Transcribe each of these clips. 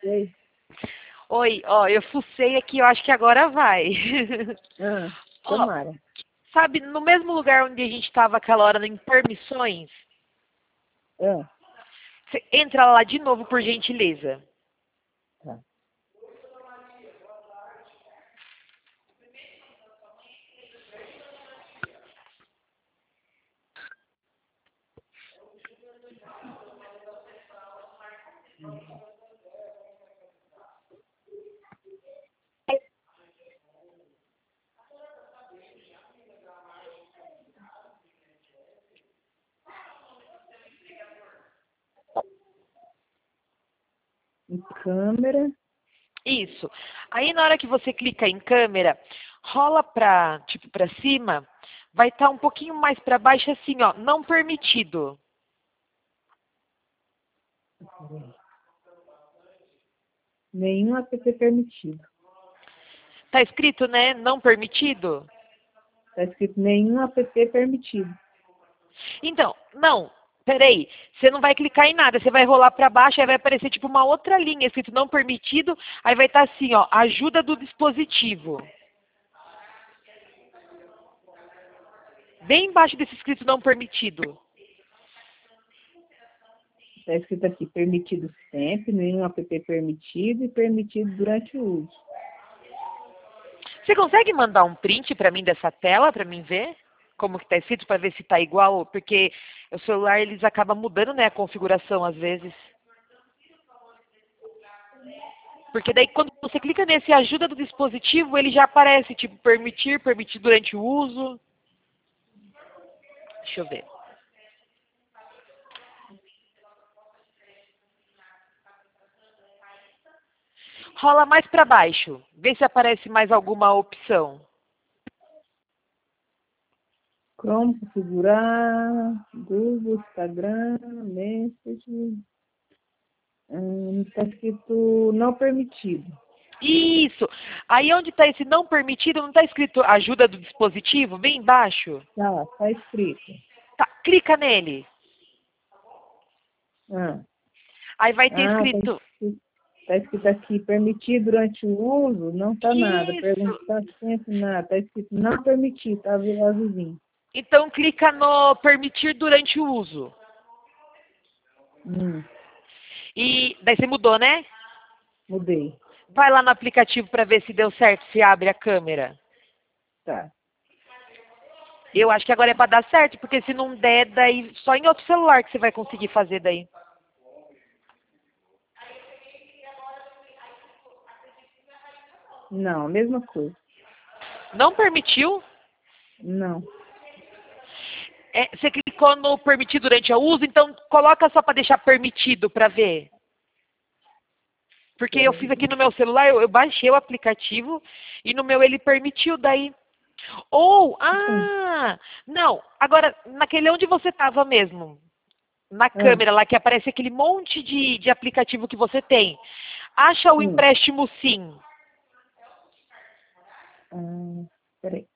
Ei. Oi, ó, eu fucei aqui, eu acho que agora vai. Ó, Tomara. sabe, no mesmo lugar onde a gente estava aquela hora em permissões, Ah, você entra lá de novo, por gentileza. tá. Em câmera. Isso. Aí na hora que você clica em câmera, rola pra, tipo, pra cima, vai estar um pouquinho mais para baixo assim, ó, não permitido. Nenhum app permitido. Tá escrito, né, não permitido? Tá escrito nenhum app permitido. Então, não, peraí, você não vai clicar em nada, você vai rolar para baixo, aí vai aparecer tipo uma outra linha escrito não permitido, aí vai estar assim, ó, ajuda do dispositivo. Bem embaixo desse escrito não permitido. Tá escrito aqui, permitido sempre, nenhum app permitido e permitido durante o uso. Você consegue mandar um print para mim dessa tela, para mim ver? Como que tá escrito, para ver se tá igual? Porque o celular, eles acabam mudando, né, a configuração às vezes. Porque daí quando você clica nesse ajuda do dispositivo, ele já aparece, tipo, permitir, permitir durante o uso. Deixa eu ver. Rola mais para baixo. Vê se aparece mais alguma opção. Chrome, configurar, Google, Instagram, Message. Tá escrito não permitido. Isso. Aí onde está esse não permitido, não está escrito ajuda do dispositivo? Bem embaixo. Tá escrito. Tá, clica nele. Ah, Aí vai ter ah escrito. tá escrito aqui, permitido durante o uso, não tá nada. Isso. Perguntar sempre nada. Tá escrito não permitido, tá azulzinho. Então clica no permitir durante o uso. Hum, E daí você mudou, né? mudei. Vai lá no aplicativo para ver se deu certo, se abre a câmera. Tá. Eu acho que agora é para dar certo, porque se não der, daí só em outro celular que você vai conseguir fazer daí. Não, mesma coisa. Não permitiu? Não. Você clicou no permitir durante o uso, então coloca só para deixar permitido para ver. Porque eu fiz aqui no meu celular, eu baixei o aplicativo e no meu ele permitiu daí. Ou, não, agora naquele onde você estava mesmo, na Ah, câmera lá que aparece aquele monte de aplicativo que você tem. Acha o sim. empréstimo sim. Peraí.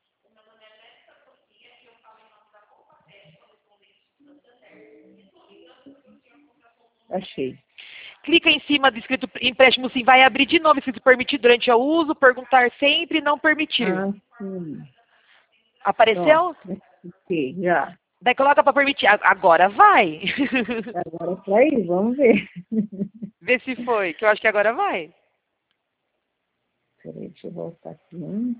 Achei. Clica em cima do escrito empréstimo sim, vai abrir de novo escrito permitir durante o uso, perguntar sempre, não permitir. Sim. Pronto. Apareceu? Ok, já. Daí coloca para permitir. Agora vai. Agora é pra ir, vamos ver. Vê se foi, que eu acho que agora vai. Peraí, deixa eu voltar aqui.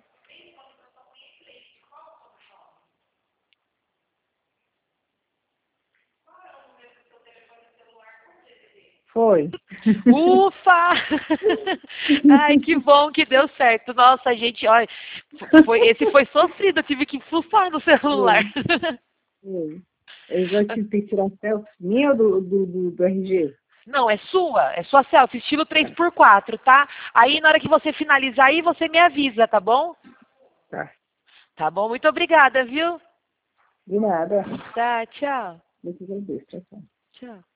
Foi. Ufa! Ai, que bom que deu certo. Nossa, gente, olha, esse foi sofrido, eu tive que fuçar no celular. Foi. Foi. Eu já tive que tirar selfie minha ou do RG? Não, é sua selfie, estilo 3x4, tá? Aí na hora que você finalizar aí, você me avisa, tá bom? Tá. Tá bom, muito obrigada, viu? De nada. Tá, tchau. Eu que agradeço. Tchau, tchau. Tchau.